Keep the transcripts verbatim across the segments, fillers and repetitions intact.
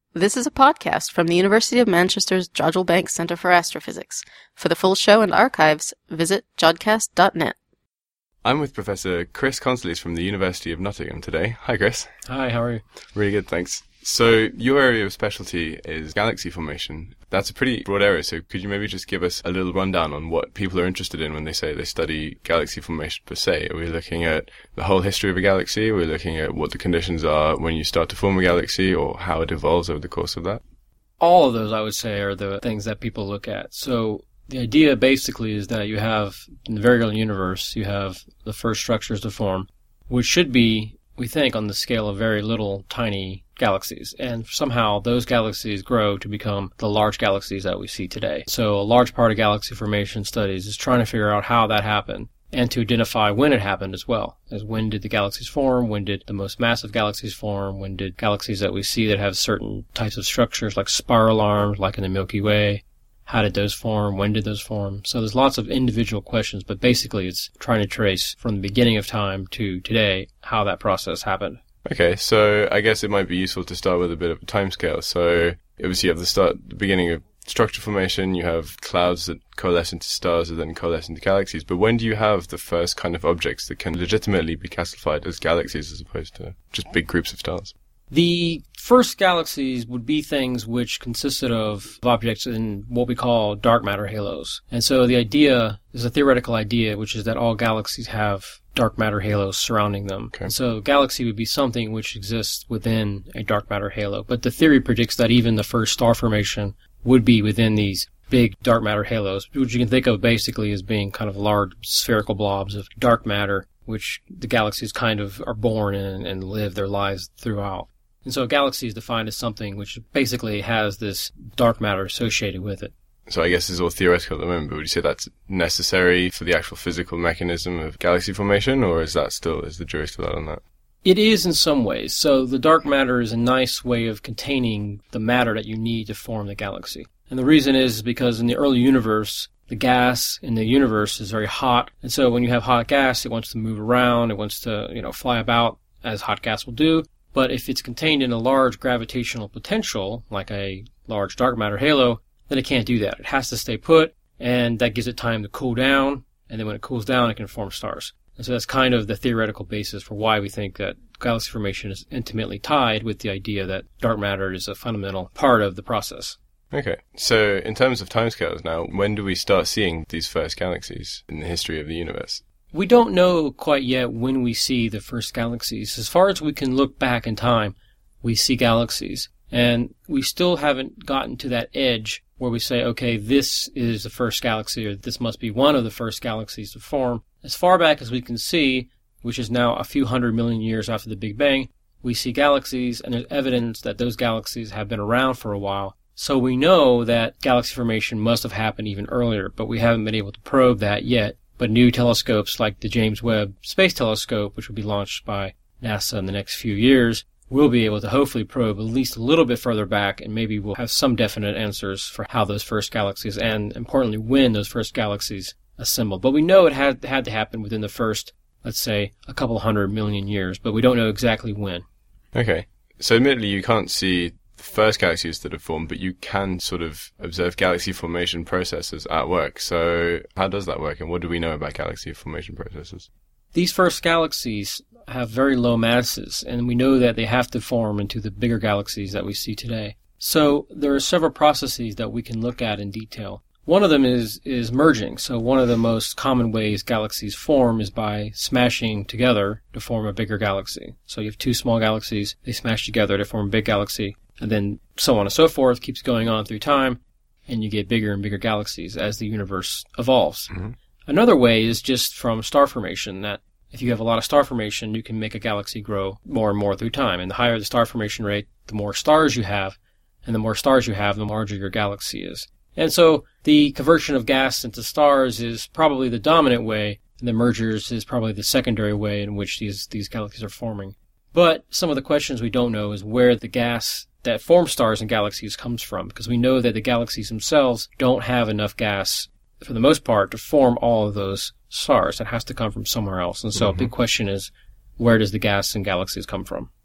This is a podcast from the University of Manchester's Jodrell Bank Centre for Astrophysics. For the full show and archives, visit jodcast dot net. I'm with Professor Chris Consolis from the University of Nottingham today. Hi, Chris. Hi, how are you? Really good, thanks. So your area of specialty is galaxy formation. That's a pretty broad area, so could you maybe just give us a little rundown on what people are interested in when they say they study galaxy formation per se? Are we looking at the whole history of a galaxy? Are we looking at what the conditions are when you start to form a galaxy, or how it evolves over the course of that? All of those, I would say, are the things that people look at. So the idea basically is that you have, in the very early universe, you have the first structures to form, which should be, we think, on the scale of very little tiny galaxies. And somehow those galaxies grow to become the large galaxies that we see today. So a large part of galaxy formation studies is trying to figure out how that happened and to identify when it happened as well. As when did the galaxies form? When did the most massive galaxies form? When did galaxies that we see that have certain types of structures like spiral arms, like in the Milky Way, how did those form? When did those form? So there's lots of individual questions, but basically it's trying to trace from the beginning of time to today how that process happened. Okay, so I guess it might be useful to start with a bit of a timescale. So obviously you have the start, the beginning of structure formation, you have clouds that coalesce into stars and then coalesce into galaxies. But when do you have the first kind of objects that can legitimately be classified as galaxies as opposed to just big groups of stars? The first galaxies would be things which consisted of objects in what we call dark matter halos. And so the idea is a theoretical idea, which is that all galaxies have dark matter halos surrounding them. Okay. And so a galaxy would be something which exists within a dark matter halo. But the theory predicts that even the first star formation would be within these big dark matter halos, which you can think of basically as being kind of large spherical blobs of dark matter, which the galaxies kind of are born in and live their lives throughout. And so a galaxy is defined as something which basically has this dark matter associated with it. So I guess it's all theoretical at the moment, but would you say that's necessary for the actual physical mechanism of galaxy formation, or is that still, is the jury still out on that? It is in some ways. So the dark matter is a nice way of containing the matter that you need to form the galaxy. And the reason is because in the early universe, the gas in the universe is very hot. And so when you have hot gas, it wants to move around, it wants to, you know, fly about, as hot gas will do. But if it's contained in a large gravitational potential, like a large dark matter halo, then it can't do that. It has to stay put, and that gives it time to cool down, and then when it cools down, it can form stars. And so that's kind of the theoretical basis for why we think that galaxy formation is intimately tied with the idea that dark matter is a fundamental part of the process. Okay, so in terms of timescales now, when do we start seeing these first galaxies in the history of the universe? We don't know quite yet when we see the first galaxies. As far as we can look back in time, we see galaxies. And we still haven't gotten to that edge where we say, okay, this is the first galaxy, or this must be one of the first galaxies to form. As far back as we can see, which is now a few hundred million years after the Big Bang, we see galaxies, and there's evidence that those galaxies have been around for a while. So we know that galaxy formation must have happened even earlier, but we haven't been able to probe that yet. But new telescopes like the James Webb Space Telescope, which will be launched by NASA in the next few years, will be able to hopefully probe at least a little bit further back, and maybe we'll have some definite answers for how those first galaxies, and importantly, when those first galaxies assembled. But we know it had, had to happen within the first, let's say, a couple hundred million years, but we don't know exactly when. Okay. So admittedly, you can't see the first galaxies that have formed, but you can sort of observe galaxy formation processes at work. So how does that work, and what do we know about galaxy formation processes? These first galaxies have very low masses, and we know that they have to form into the bigger galaxies that we see today. So there are several processes that we can look at in detail. One of them is, is merging. So one of the most common ways galaxies form is by smashing together to form a bigger galaxy. So you have two small galaxies, they smash together to form a big galaxy, and then so on and so forth, keeps going on through time, and you get bigger and bigger galaxies as the universe evolves. Mm-hmm. Another way is just from star formation, that if you have a lot of star formation, you can make a galaxy grow more and more through time. And the higher the star formation rate, the more stars you have, and the more stars you have, the larger your galaxy is. And so the conversion of gas into stars is probably the dominant way, and the mergers is probably the secondary way in which these, these galaxies are forming. But some of the questions we don't know is where the gas that forms stars and galaxies comes from, because we know that the galaxies themselves don't have enough gas, for the most part, to form all of those stars. It has to come from somewhere else. And so mm-hmm. a big question is, where does the gas in galaxies come from?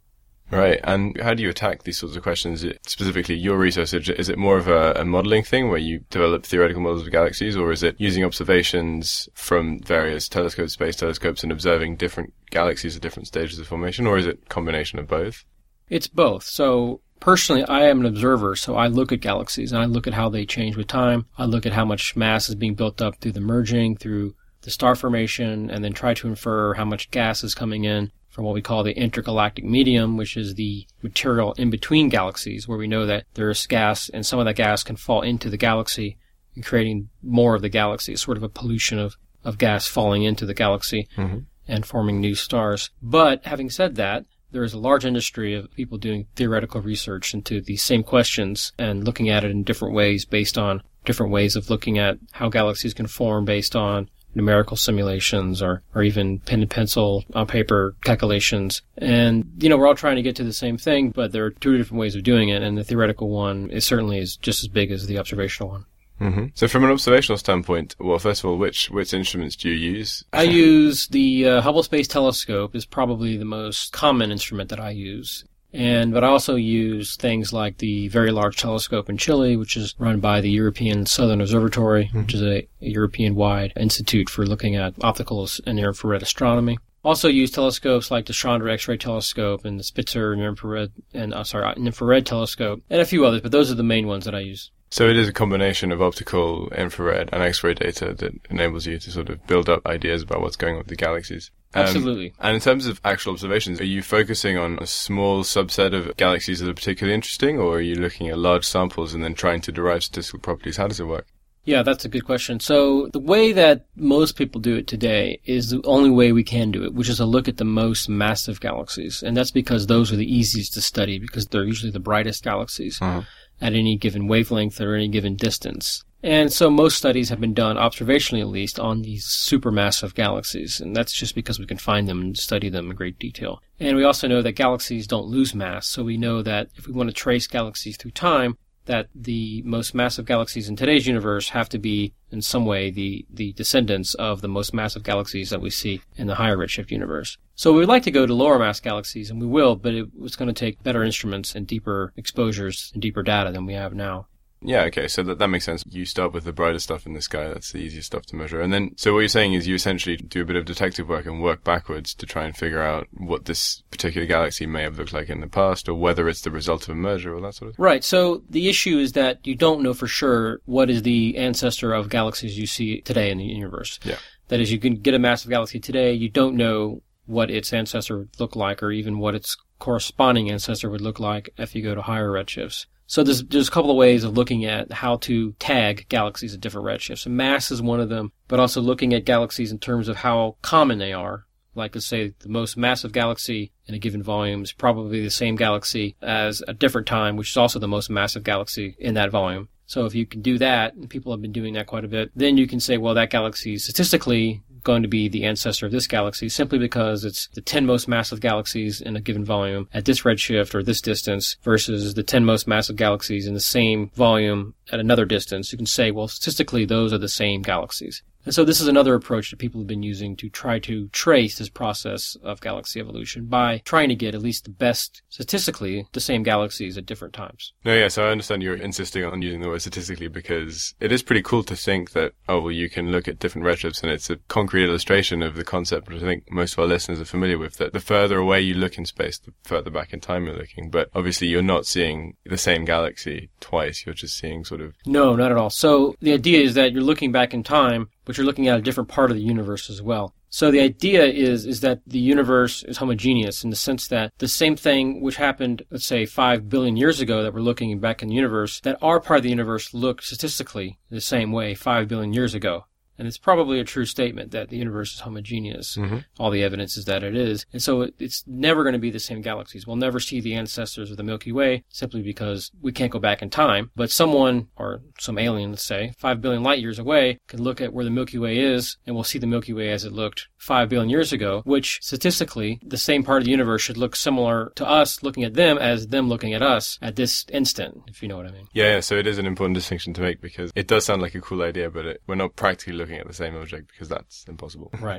Right. And how do you attack these sorts of questions? Is it specifically your research, is it more of a, a modeling thing where you develop theoretical models of galaxies, or is it using observations from various telescopes, space telescopes, and observing different galaxies at different stages of formation, or is it a combination of both? It's both. So personally, I am an observer, so I look at galaxies and I look at how they change with time. I look at how much mass is being built up through the merging, through the star formation, and then try to infer how much gas is coming in from what we call the intergalactic medium, which is the material in between galaxies, where we know that there is gas, and some of that gas can fall into the galaxy and creating more of the galaxy. It's sort of a pollution of, of gas falling into the galaxy mm-hmm. and forming new stars. But having said that, there is a large industry of people doing theoretical research into these same questions and looking at it in different ways based on different ways of looking at how galaxies can form based on numerical simulations or, or even pen and pencil on paper calculations. And, you know, we're all trying to get to the same thing, but there are two different ways of doing it, and the theoretical one is certainly is just as big as the observational one. Mm-hmm. So from an observational standpoint, well, first of all, which which instruments do you use? I use the uh, Hubble Space Telescope is probably the most common instrument that I use. And but I also use things like the Very Large Telescope in Chile, which is run by the European Southern Observatory, mm-hmm. which is a, a European-wide institute for looking at optical and near-infrared astronomy. Also use telescopes like the Chandra X-ray Telescope and the Spitzer near-infrared and uh, sorry, infrared telescope, and a few others, but those are the main ones that I use. So it is a combination of optical, infrared, and X-ray data that enables you to sort of build up ideas about what's going on with the galaxies. Um, Absolutely. And in terms of actual observations, are you focusing on a small subset of galaxies that are particularly interesting, or are you looking at large samples and then trying to derive statistical properties? How does it work? Yeah, that's a good question. So the way that most people do it today is the only way we can do it, which is to look at the most massive galaxies. And that's because those are the easiest to study because they're usually the brightest galaxies uh-huh. at any given wavelength or any given distance. And so most studies have been done, observationally at least, on these supermassive galaxies. And that's just because we can find them and study them in great detail. And we also know that galaxies don't lose mass. So we know that if we want to trace galaxies through time, that the most massive galaxies in today's universe have to be, in some way, the, the descendants of the most massive galaxies that we see in the higher redshift universe. So we would like to go to lower mass galaxies, and we will, but it, it's going to take better instruments and deeper exposures and deeper data than we have now. Yeah, okay, so that, that makes sense. You start with the brightest stuff in the sky, that's the easiest stuff to measure. And then, so what you're saying is you essentially do a bit of detective work and work backwards to try and figure out what this particular galaxy may have looked like in the past, or whether it's the result of a merger or that sort of thing? Right, so the issue is that you don't know for sure what is the ancestor of galaxies you see today in the universe. Yeah. That is, you can get a massive galaxy today, you don't know what its ancestor would look like, or even what its corresponding ancestor would look like if you go to higher redshifts. So there's, there's a couple of ways of looking at how to tag galaxies at different redshifts. And mass is one of them, but also looking at galaxies in terms of how common they are. Like, let's say, the most massive galaxy in a given volume is probably the same galaxy as a different time, which is also the most massive galaxy in that volume. So if you can do that, and people have been doing that quite a bit, then you can say, well, that galaxy is statistically going to be the ancestor of this galaxy simply because it's the ten most massive galaxies in a given volume at this redshift or this distance versus the ten most massive galaxies in the same volume at another distance. You can say, well, statistically, those are the same galaxies. And so this is another approach that people have been using to try to trace this process of galaxy evolution by trying to get at least the best, statistically, the same galaxies at different times. No, yeah, so I understand you're insisting on using the word statistically because it is pretty cool to think that, oh, well, you can look at different redshifts and it's a concrete illustration of the concept which I think most of our listeners are familiar with, that the further away you look in space, the further back in time you're looking. But obviously you're not seeing the same galaxy twice, you're just seeing sort of... No, not at all. So the idea is that you're looking back in time, but you're looking at a different part of the universe as well. So the idea is is that the universe is homogeneous in the sense that the same thing which happened, let's say, five billion years ago that we're looking back in the universe, that our part of the universe looked statistically the same way five billion years ago. And it's probably a true statement that the universe is homogeneous. Mm-hmm. All the evidence is that it is. And so it, it's never going to be the same galaxies. We'll never see the ancestors of the Milky Way simply because we can't go back in time. But someone, or some alien, let's say, five billion light years away, can look at where the Milky Way is, and we'll see the Milky Way as it looked five billion years ago, which statistically, the same part of the universe should look similar to us looking at them as them looking at us at this instant, if you know what I mean. Yeah, yeah, so it is an important distinction to make because it does sound like a cool idea, but it, we're not practically looking at the same object because that's impossible. Right.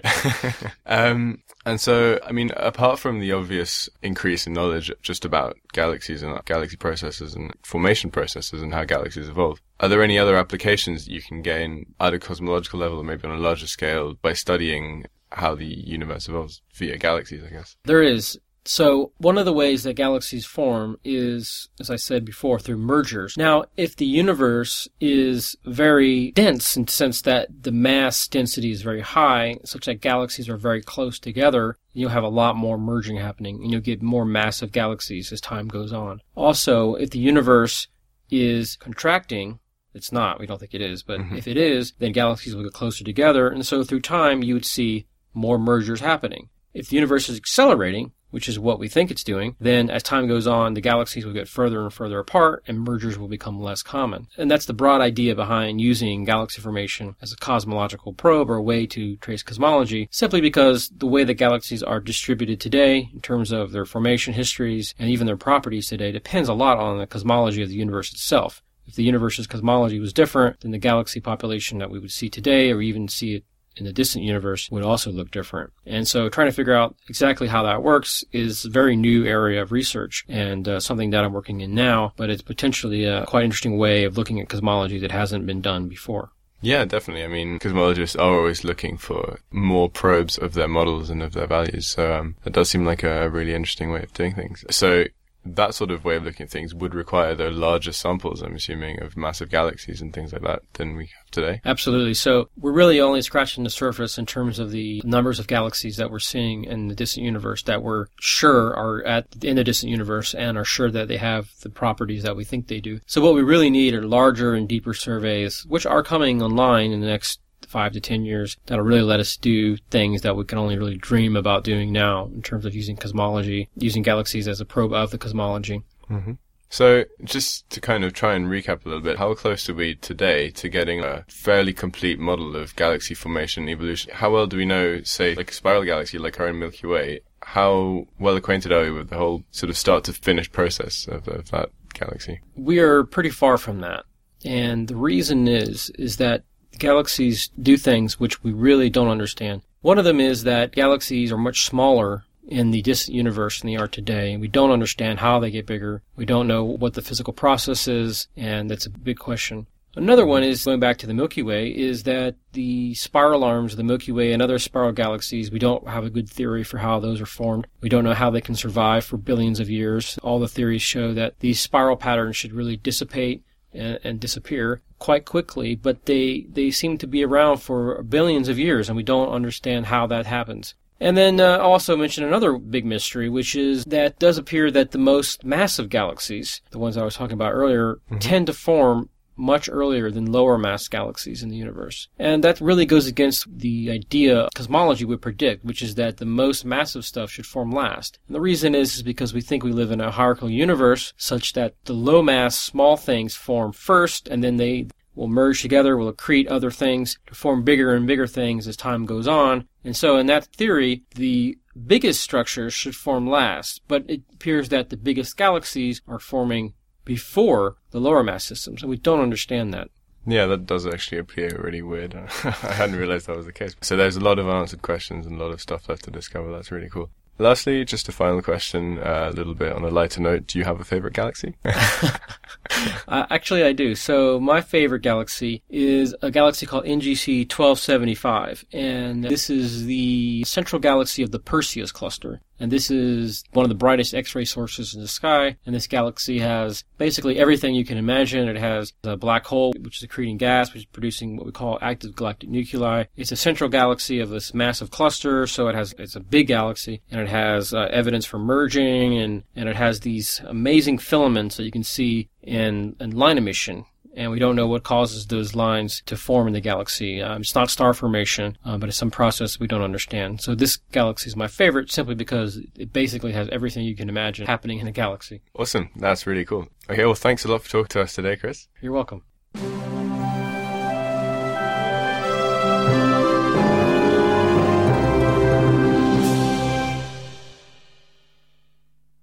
um, and so, I mean, apart from the obvious increase in knowledge just about galaxies and galaxy processes and formation processes and how galaxies evolve, are there any other applications you can gain at a cosmological level or maybe on a larger scale by studying how the universe evolves via galaxies, I guess? There is. So one of the ways that galaxies form is, as I said before, through mergers. Now, if the universe is very dense in the sense that the mass density is very high, such that galaxies are very close together, you'll have a lot more merging happening, and you'll get more massive galaxies as time goes on. Also, if the universe is contracting, it's not, we don't think it is, but mm-hmm. if it is, then galaxies will get closer together, and so through time you would see more mergers happening. If the universe is accelerating, which is what we think it's doing, then as time goes on, the galaxies will get further and further apart, and mergers will become less common. And that's the broad idea behind using galaxy formation as a cosmological probe or a way to trace cosmology, simply because the way that galaxies are distributed today, in terms of their formation histories and even their properties today, depends a lot on the cosmology of the universe itself. If the universe's cosmology was different, then the galaxy population that we would see today, or even see it in the distant universe, would also look different. And so trying to figure out exactly how that works is a very new area of research and uh, something that I'm working in now, but it's potentially a quite interesting way of looking at cosmology that hasn't been done before. Yeah, definitely. I mean, cosmologists are always looking for more probes of their models and of their values. So um, it does seem like a really interesting way of doing things. So that sort of way of looking at things would require the larger samples, I'm assuming, of massive galaxies and things like that than we have today. Absolutely. So we're really only scratching the surface in terms of the numbers of galaxies that we're seeing in the distant universe that we're sure are at in the distant universe and are sure that they have the properties that we think they do. So what we really need are larger and deeper surveys, which are coming online in the next five to ten years, that'll really let us do things that we can only really dream about doing now in terms of using cosmology, using galaxies as a probe of the cosmology. Mm-hmm. So just to kind of try and recap a little bit, how close are we today to getting a fairly complete model of galaxy formation and evolution? How well do we know, say, like a spiral galaxy like our own Milky Way? How well acquainted are we with the whole sort of start to finish process of, of that galaxy? We are pretty far from that. And the reason is, is that galaxies do things which we really don't understand. One of them is that galaxies are much smaller in the distant universe than they are today. We don't understand how they get bigger. We don't know what the physical process is, and that's a big question. Another one is, going back to the Milky Way, is that the spiral arms of the Milky Way and other spiral galaxies, we don't have a good theory for how those are formed. We don't know how they can survive for billions of years. All the theories show that these spiral patterns should really dissipate and, and disappear quite quickly, but they, they seem to be around for billions of years, and we don't understand how that happens. And then uh, also mention another big mystery, which is that it does appear that the most massive galaxies, the ones I was talking about earlier, mm-hmm. tend to form much earlier than lower mass galaxies in the universe. And that really goes against the idea cosmology would predict, which is that the most massive stuff should form last. And the reason is, is because we think we live in a hierarchical universe such that the low mass small things form first, and then they will merge together, will accrete other things to form bigger and bigger things as time goes on. And so in that theory, the biggest structures should form last, but it appears that the biggest galaxies are forming before the lower mass systems, and we don't understand that. Yeah, that does actually appear really weird. I hadn't realized that was the case. So there's a lot of unanswered questions and a lot of stuff left to discover. That's really cool. Lastly, just a final question, uh, a little bit on a lighter note. Do you have a favorite galaxy? uh, actually, I do. So my favorite galaxy is a galaxy called N G C twelve seventy-five, and this is the central galaxy of the Perseus cluster. And this is one of the brightest X-ray sources in the sky. And this galaxy has basically everything you can imagine. It has a black hole, which is accreting gas, which is producing what we call active galactic nuclei. It's a central galaxy of this massive cluster, so it has it's a big galaxy, and it has uh, evidence for merging, and, and it has these amazing filaments that you can see in, in line emission. And we don't know what causes those lines to form in the galaxy. Um, it's not star formation, uh, but it's some process we don't understand. So this galaxy is my favorite simply because it basically has everything you can imagine happening in a galaxy. Awesome. That's really cool. Okay, well, thanks a lot for talking to us today, Chris. You're welcome.